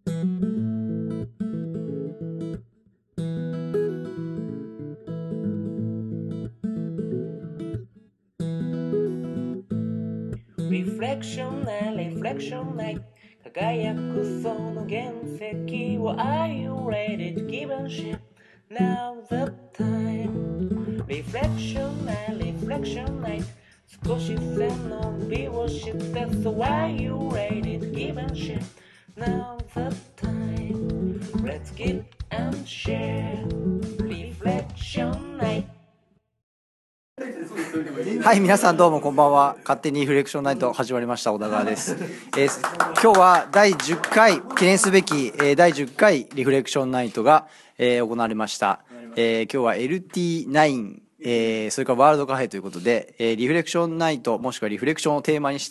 Reflection night, reflection night 輝くその原石を Are you ready to give a shit? Now the time Reflection night, reflection night 少し背伸びをして So are you ready to give a shit? Now the time Let's give and share Reflection night はい、皆さんどうもこんばんは。勝手にリフレクションナイト始まりました小田川です。今日は第10回記念すべき、第10回リフレクションナイトが、行われました。今日は LT9、それからワールドカフェということで、リフレクションナイトもしくはリフレクションをテーマにした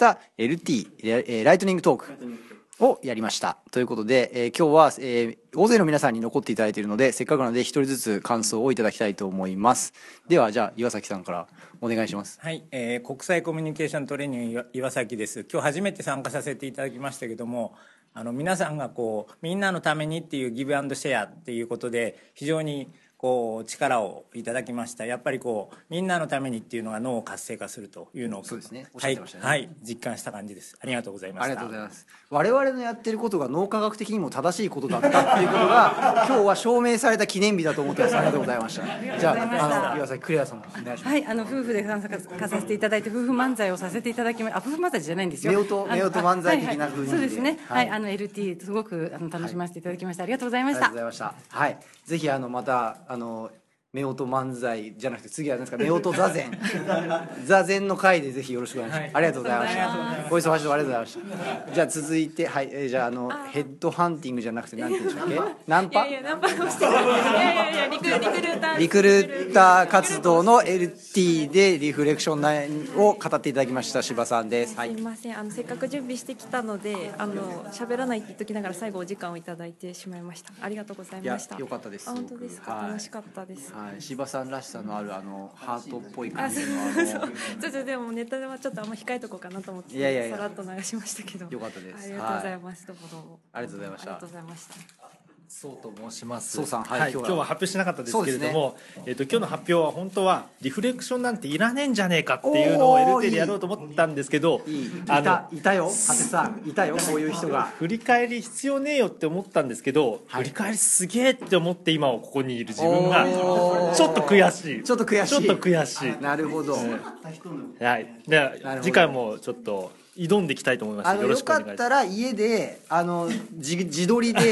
LT、ライトニングトークをやりましたということで、今日は、大勢の皆さんに残っていただいているので、せっかくなので一人ずつ感想をいただきたいと思います。ではじゃあ岩崎さんからお願いします。 はい、国際コミュニケーショントレーニング岩崎です。今日初めて参加させていただきましたけども、皆さんがこうみんなのためにっていうギブアンドシェアっていうことで非常にこう力をいただきました。やっぱりこうみんなのためにっていうのが脳を活性化するというのをそうですね、おっしゃってましたね。 はい、実感した感じです。ありがとうございました。 ありがとうございます。我々のやってることが脳科学的にも正しいことだったっていうことが今日は証明された記念日だと思ってます。ありがとうございました。じゃあ岩崎クレアさんもお願いします。 はい、夫婦で参加させていただいて夫婦漫才をさせていただきました。夫婦漫才じゃないんですよ。 夫婦漫才的な風に、 そうですね。はい、LT すごく楽しませていただきました。ありがとうございました。 ありがとうございました。はい、ぜひまた夫婦漫才じゃなくて次は何ですか、夫婦座禅座禅の回でぜひよろしくお願いします。ありがとうございました。お忙しいところありがとうございました。じゃあ続いて、はい、じゃあヘッドハンティングじゃなくて何て言うんでしたっけ、ナンパ、 ナンパをしていやリクルーター活動の LT でリフレクションを語っていただきました柴さんです。はい、 すいません、せっかく準備してきたので喋らないって言っときながら最後お時間をいただいてしまいました。ありがとうございました。 いや、よかったです。 本当ですか、楽しかったです。 はい、柴さんらしさのあるハートっぽい感じのそうでもネタはちょっとあんま控えとこうかなと思ってさらっと流しましたけど、 よかったです。 ありがとうございます。どうもありがとうございました。 ありがとうございました。 そうと申します。 そうさん、 はい、今日は発表しなかったですけれども、今日の発表は本当はリフレクションなんていらねえんじゃねえかっていうのを LT でやろうと思ったんですけど、 いたよ、ハテさんいたよ、こういう人が。 振り返り必要ねえよって思ったんですけど、振り返りすげえって思って今ここにいる自分がちょっと悔しい。 ちょっと悔しい。なるほど。 はい。で次回もちょっと挑んでいきたいと思います。よろしくお願いします。 よかったら家で自撮りで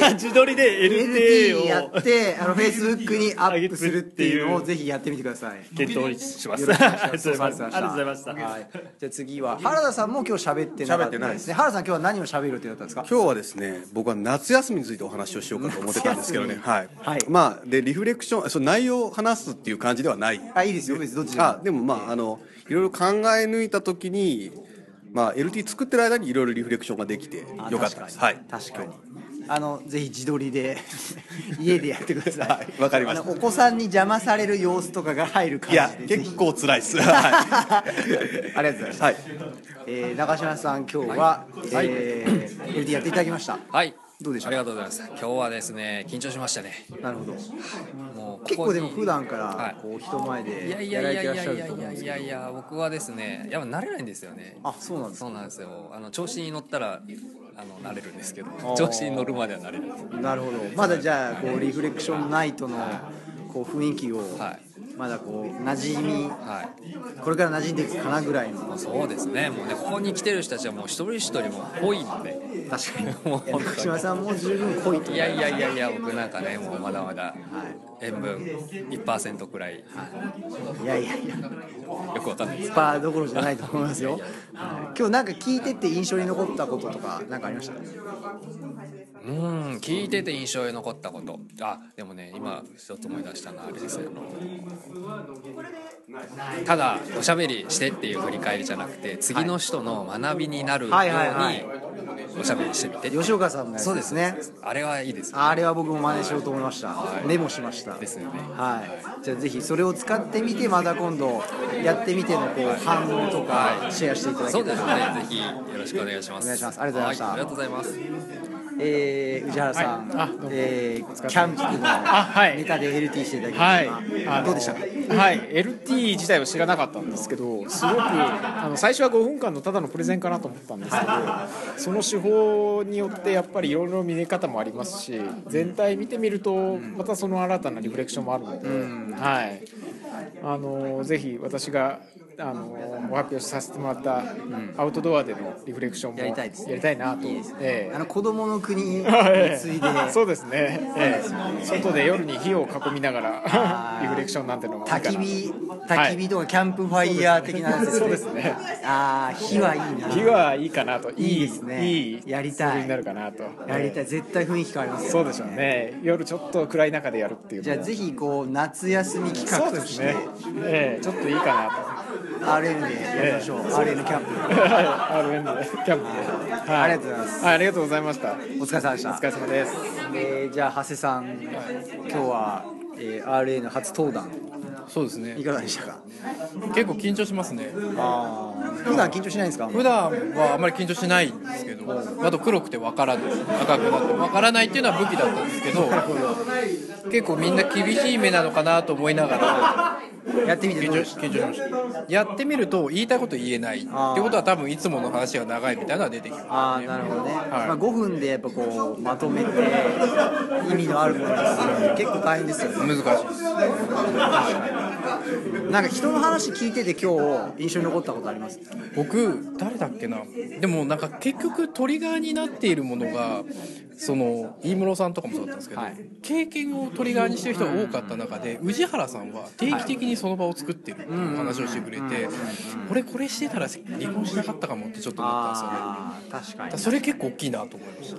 LT をやってFacebook にアップするっていうのをぜひやってみてください。 検討します。 ありがとうございました。 はい。 じゃあ次は原田さんも今日喋ってなかったですね。原田さん今日は何を喋る予定だったんですか？ 今日はですね、僕は夏休みについてお話をしようかと思ってたんですけどね。はい。まあでリフレクション、その内容を話すっていう感じではない。 いいですよ、別にどっちでも。 でもいろいろ考え抜いた時に。LT 作ってる間にいろいろリフレクションができてよかったです。はい、 確かにぜひ自撮りで家でやってください。 はい、わかりました。 お子さんに邪魔される様子とかが入る感じで。 いや結構辛いです。はい、 ありがとうございます。はい、中島さん今日は、LT やっていただきました。 はい。 どうでしょう。 ありがとうございます。今日はですね、緊張しましたね。 なるほど。 もう結構でも普段からこう人前でやられてらっしゃると思うんですけど。 いや僕はですね、やっぱ慣れないんですよね。 あ、そうなんですか。 そうなんですよ。調子に乗ったら慣れるんですけど、調子に乗るまでは慣れない。 なるほど。まだじゃあこうリフレクションナイトのこう雰囲気をまだこう馴染み、これから馴染んでいくかなぐらいの。 そうですね。もうね、ここに来てる人たちはもう一人一人も濃いので。 確かに。中島さんも十分濃いと。 いや僕なんかね、もうまだまだ塩分 1% くらい。 いやよくわかんないです。 1%どころじゃないと思いますよ。今日なんか聞いてて印象に残ったこととか何かありました？ 聞いてて印象に残ったこと。でもね、今一つ思い出したのはあれですね。ただおしゃべりしてっていう振り返りじゃなくて、次の人の学びになるようにおしゃべりしてみて。 吉岡さんのやつですね。 あれはいいですね。 あれは僕も真似しようと思いました。メモしました。 ですよね。 はい。じゃあぜひそれを使ってみて、また今度やってみてのこう反応とかシェアしていただけたら。 そうですね。ぜひよろしくお願いします。 お願いします。ありがとうございました。 ありがとうございます。 宇治原さん、キャンプのネタで LT していただきました。どうでしたか？ はい、LT 自体は知らなかったんですけど、すごく最初は5分間のただのプレゼンかなと思ったんですけど、その手法によってやっぱりいろいろ見え方もありますし、全体見てみるとまたその新たなリフレクションもあるので、ぜひ私がご発表させてもらったアウトドアでのリフレクションもやりたいなと。 子供の国に次いでそうですね、外で夜に火を囲みながらリフレクションなんてのも焚き火とかキャンプファイヤー的なやつですね。 そうですね。 火はいいな。 火はいいかなと。いいですね。 いいやりたいになるかなと。 やりたい。絶対雰囲気変わりますよね。 そうでしょうね。夜ちょっと暗い中でやるっていう。 じゃあぜひ夏休み企画として、 ちょっといいかなと。 RN でやりましょう。RN キャンプ。 RN でキャンプで。 ありがとうございます。 ありがとうございました。 お疲れ様でした。 お疲れ様です。 じゃあ長谷さん、今日は RN 初登壇。 そうですね。 いかがでしたか？ 結構緊張しますね。 普段緊張しないんですか？ 普段はあんまり緊張しないんですけど、あと黒くて分からない、赤くなって分からないっていうのは武器だったんですけど、結構みんな厳しい目なのかなと思いながらやってみて緊張しました。やってみると言いたいこと言えないってことは多分いつもの話が長いみたいなのは出てきますね。 なるほどね。5分でやっぱまとめて意味のあるものにするって結構大変ですよね。 難しいです。 なんか人の話聞いてて今日印象に残ったことあります？ 僕誰だっけな。でもなんか結局トリガーになっているものが飯室さんとかもそうだったんですけど、経験をトリガーにしてる人が多かった中で、宇治原さんは定期的にその場を作ってるっていう話をしてくれて、俺これしてたら離婚しなかったかもってちょっと思ったんですよね。 確かに。 それ結構大きいなと思いました。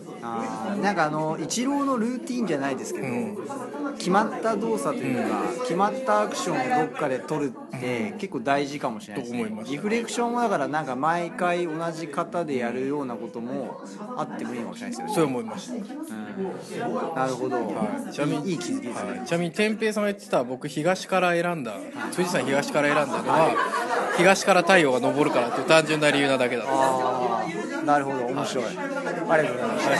なんかイチローのルーティンじゃないですけど、決まった動作というか、決まったアクションをどっかで取るって結構大事かもしれないですね。リフレクションもだからなんか毎回同じ型でやるようなこともあってもいいかもしれないですよね。 そう思いました。 なるほど。ちなみにいい気づきですね。 ちなみに天平さんが言ってた僕東から選んだ富士山東から選んだのは東から太陽が昇るからという単純な理由なだけだった。 なるほど、面白い。ありがとうございました。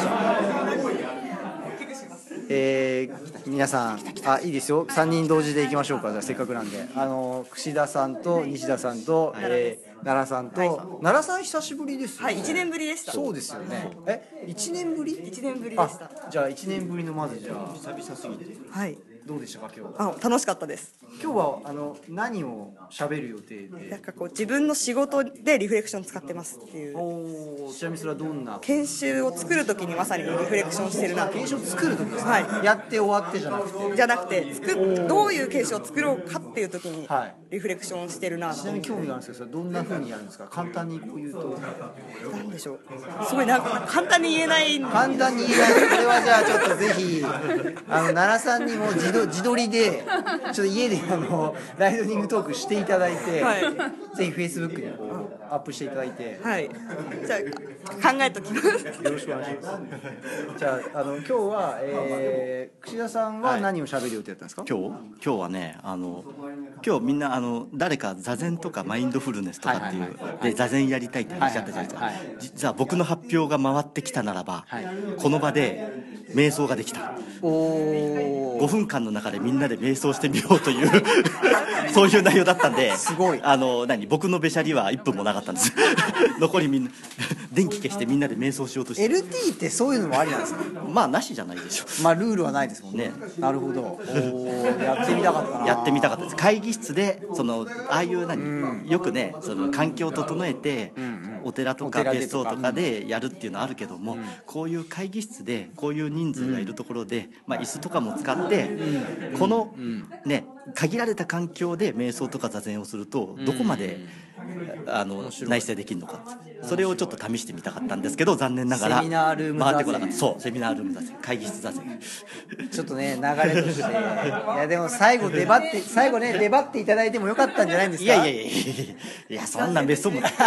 皆さんいいですよ。3人同時でいきましょうか。じゃあせっかくなんで櫛田さんと西田さんと、奈良さんと、奈良さん久しぶりですよね。 1年ぶりでした。 そうですよね。1年ぶり ？1年ぶりでした。 じゃあ1年ぶりのまずじゃあ久々すぎてどうでしたか今日は？ 楽しかったです。 今日は何を喋る予定で？ なんか自分の仕事でリフレクション使ってますっていう。 ちなみにそれはどんな？ 研修を作るときにまさにリフレクションしてるな。 研修を作るときですか？やって終わってじゃなくて？ どういう研修を作ろうかっていうときにリフレクションしてるな。 ちなみに興味があるんですけど、それどんな風にやるんですか？簡単に言うと。 なんでしょう。すごいなんか簡単に言えない。 簡単に言えない。これはじゃあちょっとぜひ奈良さんにも自撮りでちょっと家でライトニングトークしていただいて、ぜひフェイスブックにアップしていただいて、 じゃあ考えときます。よろしくお願いします。じゃあ今日は櫛田さんは何を喋る予定だったんですか？ 今日はね今日みんな誰か座禅とかマインドフルネスとかっていうで座禅やりたいって話あったじゃないですか。実は僕の発表が回ってきたならば、この場で瞑想ができた。5分間の中でみんなで瞑想してみようというそういう内容だったんで、 すごい僕のべしゃりは1分もなかったんです残りみんな電気消してみんなで瞑想しようとして。 LT ってそういうのもありなんですか？ まあなしじゃないでしょ。 まあルールはないですもんね。なるほど。やってみたかったな。 やってみたかったです。会議室でああいうよくね環境を整えてお寺とか別荘とかでやるっていうのはあるけども、こういう会議室でこういう人数がいるところで椅子とかも使ってこのね限られた環境で瞑想とか座禅をするとどこまで内省できるのか、それをちょっと試してみたかったんですけど、残念ながらセミナールーム座禅。 回ってこなかった。そう、セミナールーム座禅、会議室座禅。 ちょっとね流れとしていやでも最後出張っていただいてもよかったんじゃないんですか？ いやそんな別荘もない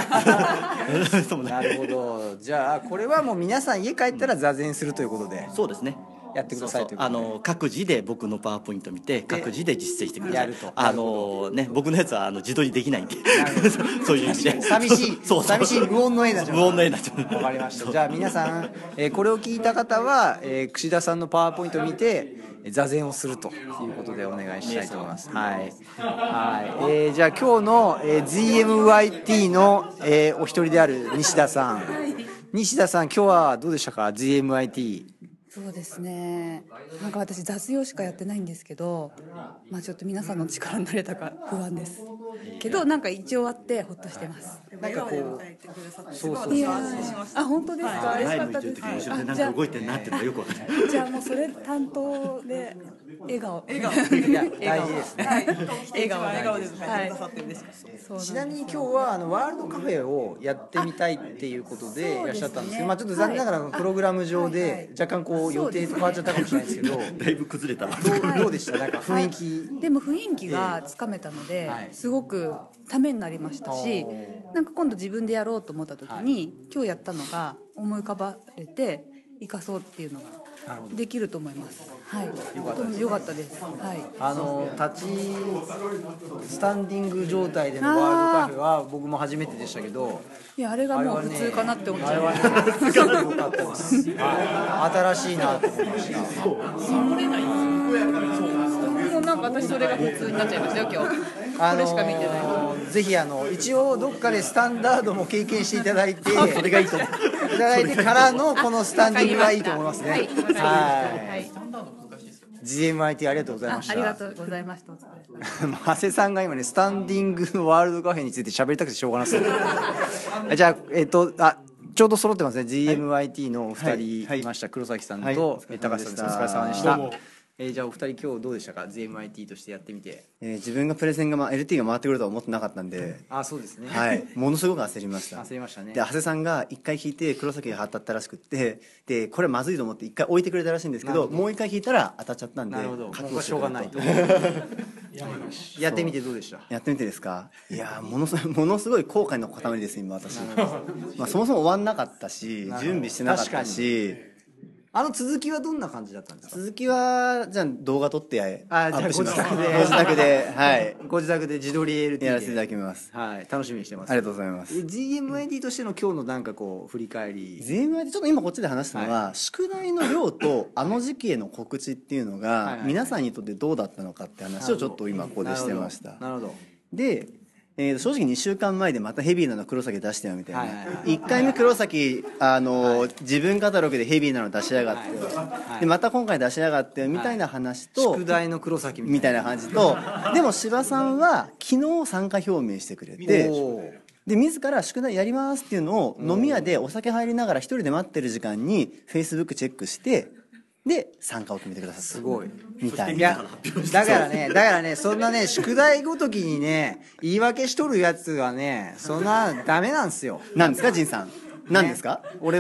なるほど。じゃあこれはもう皆さん家帰ったら座禅するということで。 そうですね。 やってくださいということで、 各自で僕のパワーポイント見て各自で実践してください。 やると僕のやつは自撮りできないんでそういう意味で寂しい無音の絵になっちゃう。 無音の絵になっちゃう。 わかりました。じゃあ皆さん、これを聞いた方は、櫛田さんのパワーポイントを見て座禅をするということでお願いしたいと思います。じゃあ今日の、ZMYT の、お一人である西田さん、今日はどうでしたか ZMYT。 そうですね、なんか私雑用しかやってないんですけど、ちょっと皆さんの力になれたか不安ですけど、なんか一応あってほっとしてます。 なんかこう、そういや本当ですか、嬉しかったです。 なんか動いてるなってのがよくわかる。 じゃあもうそれ担当で笑顔いや大事ですね。 笑顔です。 ちなみに今日はワールドカフェをやってみたいっていうことでいらっしゃったんですけど、ちょっと残念ながらプログラム上で若干こう予定と変わっちゃったかもしれないですけど、 だいぶ崩れた。 どうでした？なんか雰囲気。 でも雰囲気がつかめたので、すごくためになりましたし、なんか今度自分でやろうと思った時に、今日やったのが思い浮かばれて生かそうっていうのができると思います。はい、よかったです。はい。 スタンディング状態でのワールドカフェは僕も初めてでしたけど、 いやあれがもう普通かなって思っちゃいました。よかったです。新しいなと思いました。 もうなんか私それが普通になっちゃいましたよ今日。これしか見てない。 ぜひ一応どっかでスタンダードも経験していただいて、 それがいいと思う。 いただいてからのこのスタンディングがいいと思いますね。はい。GMIT ありがとうございました。 ありがとうございました。 長谷さんが今ねスタンディングのワールドカフェについて喋りたくてしょうがなそう。じゃあちょうど揃ってますね。GMIT のお二人いました。黒崎さんと高橋さんです。お疲れ様でした。じゃあお二人今日どうでしたか ZMIT としてやってみて。 自分がプレゼンが、LT が回ってくるとは思ってなかったんで、 そうですね、 はい、ものすごく焦りました。 焦りましたね。 で長谷さんが一回弾いて黒崎が当たったらしくって、でこれまずいと思って一回置いてくれたらしいんですけど、もう一回弾いたら当たっちゃったんで、 なるほど、覚悟しょうがないとやってみてどうでした？ やってみてですか？いやものすごい後悔の塊です今私。そもそも終わんなかったし準備してなかったし。 続きはどんな感じだったんですか？ 続きはじゃあ動画撮ってアップします。ご自宅ではいご自宅で自撮り LT でやらせていただきます。 はい、楽しみにしてます。 ありがとうございます。 GMIT としての今日のなんかこう振り返り。 GMIT ちょっと今こっちで話したのは、宿題の量と時期への告知っていうのが皆さんにとってどうだったのかって話をちょっと今ここでしてました。 なるほど。 で正直2週間前でまたヘビーなの黒崎出してよみたいな、1回目黒崎自分カタログでヘビーなの出しやがって、でまた今回出しやがってみたいな話と、 宿題の黒崎みたいな感じと、でも柴さんは昨日参加表明してくれて、で自ら宿題やりますっていうのを飲み屋でお酒入りながら一人で待ってる時間にフェイスブックチェックしてで参加を決めてくださった。 すごいみたいな。 いやだからねそんなね宿題ごときにね言い訳しとるやつはねそんなダメなんですよ。 なんですか仁さん、なんですか？ 俺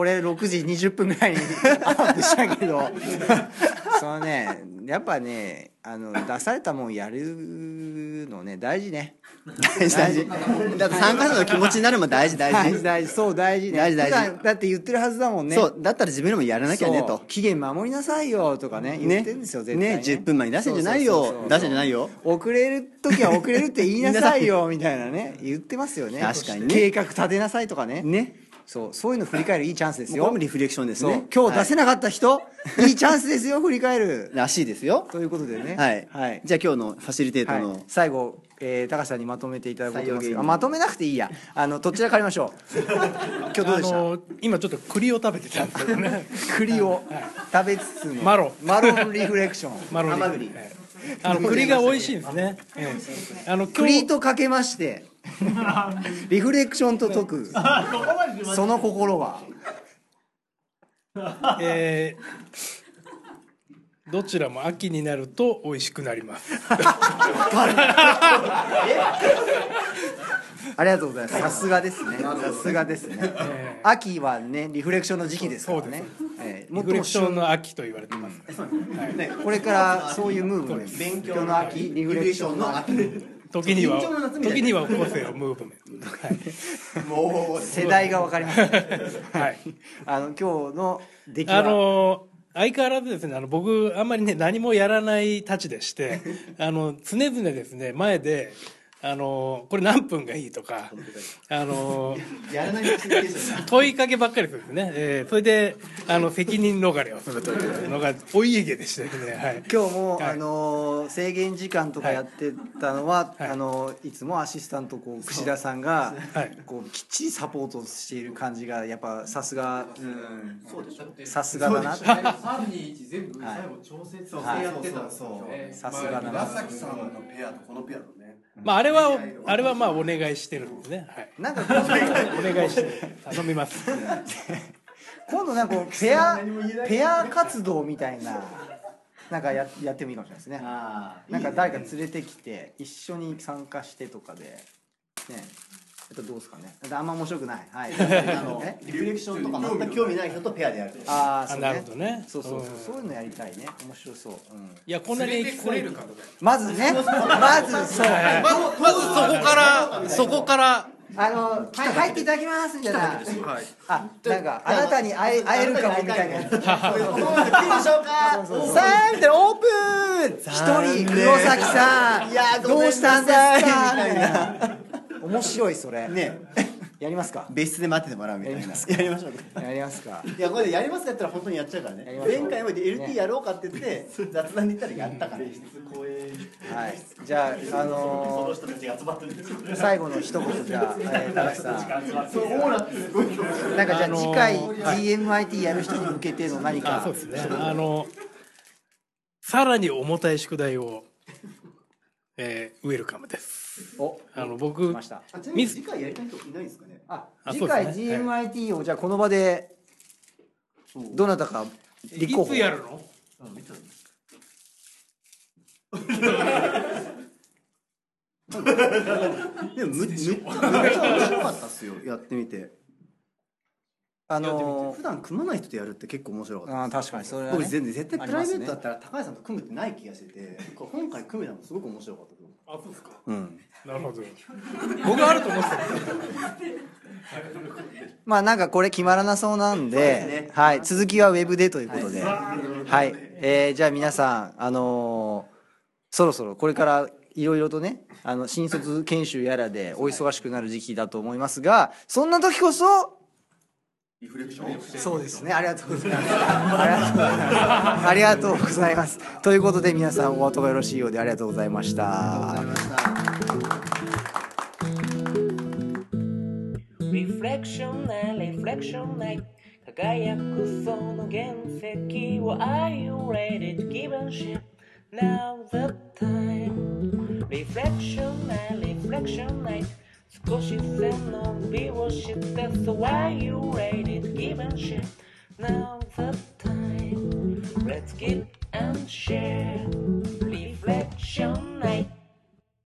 6時20分ぐらいにアップしたけどそのねやっぱね出されたもんやるのね大事ね。 大事だって参加者の気持ちになるも大事そう大事ね。 大事だって言ってるはずだもんね。 そうだったら自分でもやらなきゃねと。 期限守りなさいよとかね言ってるんですよ絶対ね。 10分前に出してんじゃないよ遅れる時は遅れるって言いなさいよみたいなね言ってますよね。 確かにね。 計画立てなさいとかね。そういうの振り返るいいチャンスですよ。 これもリフレクションですね。 今日出せなかった人、いいチャンスですよ振り返るらしいですよ。 ということでね。 はい。じゃあ今日のファシリテートの最後高橋さんにまとめていただこうと思いますけど、まとめなくていいや。どちらかりましょう。今日どうでした？ 今ちょっと栗を食べてたんですけどね。 栗を食べつつのマロンリフレクション。 甘栗。栗が美味しいんですね。 栗とかけましてリフレクションと解くその心はどちらも秋になると美味しくなります。 ありがとうございます。さすがですね。秋はねリフレクションの時期ですからね。 リフレクションの秋と言われてます。 これからそういうムーブメント、勉強の秋、リフレクションの秋。 時には個性をムーブメント。 もう世代が分かります。はい。今日の出来は相変わらずですね、僕あんまりね何もやらないたちでして常々ですね前でこれ何分がいいとかやらない問いかけばっかりするんですね、それで責任逃れをするというのがお家芸でしたよね、はい、 今日も、 はい、 制限時間とかやってたのは、 はい、 いつもアシスタント串田さんが、こうきっちりサポートしている感じがやっぱさすが、さすがだなって 321全部最後調整やってたんですよね。 さすがだな。 岩崎さんのペアとこのペアのね。 まああれはまあお願いしてるんですね。はい。 なんかお願いして頼みます。 今度なんかこうペア活動みたいな。なんかやってもいいかもしれないですね。なんか誰か連れてきて一緒に参加してとかでね。どうですかね。あんま面白くない。はい。 リフレクションとか全く興味ない人とペアでやる。 なるほどね。 そういうのやりたいね。面白そう。 いやこんなに来れるかとか。 まずね。まずそう。 まずそこから入っていただきますみたいな。なんかあなたに会えるかもみたいな。いいでしょうか。さあみたいなオープン。一人黒崎さん。いやどうしたんですかみたいな。面白いそれね。やりますか。 別室で待っててもらうみたいな。やりましょうか。 やりますか。 いやこれでやりますかやったら本当にやっちゃうからね。前回も LT やろうかって言って雑談で言ったらやったから。はい。 じゃあその人たちが集まってる。 最後の一言じゃあ高橋さん。なんかじゃあ次回 GMIT やる人に向けての何か。 そうですね。さらに重たい宿題をウェルカムです。僕次回やりたい人いないですかね。 次回 GMIT をじゃあこの場でどなたか立候補。 いつやるの？ でもめっちゃ面白かったっすよ。やってみて。普段組まない人とやるって結構面白かった。 確かにそれは。 僕絶対プライベートだったら高橋さんと組むってない気がしてて、今回組めたのすごく面白かった。 そうですか。 なるほど。僕はあると思ってた。 まあなんかこれ決まらなそうなんで、はい、続きはウェブでということで、はい、じゃあ皆さんそろそろこれからいろいろとね新卒研修やらでお忙しくなる時期だと思いますが、そんな時こそリフレクション。 そうですね。ありがとうございます。ありがとうございます。ということで皆さんお後がよろしいようでありがとうございました。 リフレクションないリフレクションない輝くその原石を Are you ready to give a shit now the time リフレクションないリフレクションない少し背伸びをして So are you ready to give a shit Now the time Let's give and share